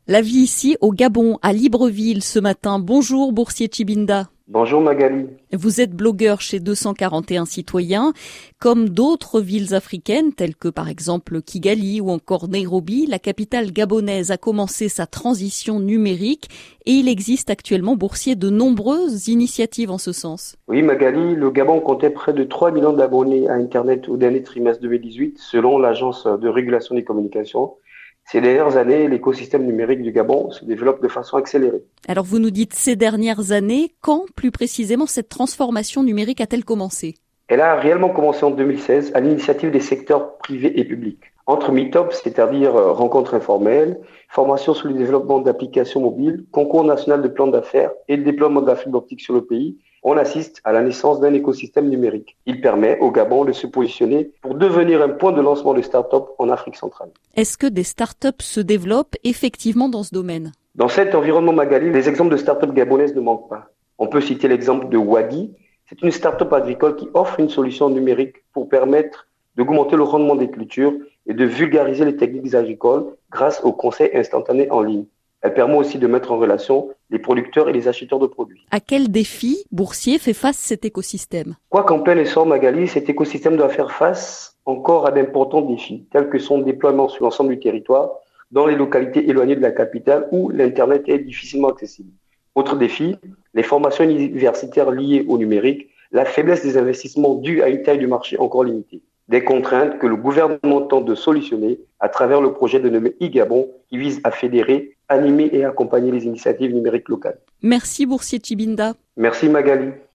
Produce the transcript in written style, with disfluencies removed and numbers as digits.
La vie ici au Gabon, à Libreville ce matin. Bonjour Boursier Tchibinda. Bonjour Magali. Vous êtes blogueur chez 241 citoyens. Comme d'autres villes africaines, telles que par exemple Kigali ou encore Nairobi, la capitale gabonaise a commencé sa transition numérique et il existe actuellement, Boursier, de nombreuses initiatives en ce sens. Oui Magali, le Gabon comptait près de 3 millions d'abonnés à Internet au dernier trimestre 2018 selon l'Agence de régulation des communications. Ces dernières années, l'écosystème numérique du Gabon se développe de façon accélérée. Alors vous nous dites ces dernières années, quand plus précisément cette transformation numérique a-t-elle commencé ? Elle a réellement commencé en 2016 à l'initiative des secteurs privés et publics. Entre meet-up, c'est-à-dire rencontres informelles, formation sur le développement d'applications mobiles, concours national de plans d'affaires et le déploiement de la fibre optique sur le pays, on assiste à la naissance d'un écosystème numérique. Il permet au Gabon de se positionner pour devenir un point de lancement de start-up en Afrique centrale. Est-ce que des start-up se développent effectivement dans ce domaine ? Dans cet environnement Magali, les exemples de start-up gabonaises ne manquent pas. On peut citer l'exemple de Wadi. C'est une start-up agricole qui offre une solution numérique pour permettre d'augmenter le rendement des cultures et de vulgariser les techniques agricoles grâce aux conseils instantanés en ligne. Elle permet aussi de mettre en relation les producteurs et les acheteurs de produits. À quel défi, Boursier, fait face cet écosystème ? Quoi qu'en plein essor, Magali, cet écosystème doit faire face encore à d'importants défis, tels que son déploiement sur l'ensemble du territoire, dans les localités éloignées de la capitale où l'Internet est difficilement accessible. Autre défi, les formations universitaires liées au numérique, la faiblesse des investissements dus à une taille du marché encore limitée. Des contraintes que le gouvernement tente de solutionner à travers le projet de nommer e-Gabon qui vise à fédérer, animer et accompagner les initiatives numériques locales. Merci Boursier Tchibinda. Merci Magali.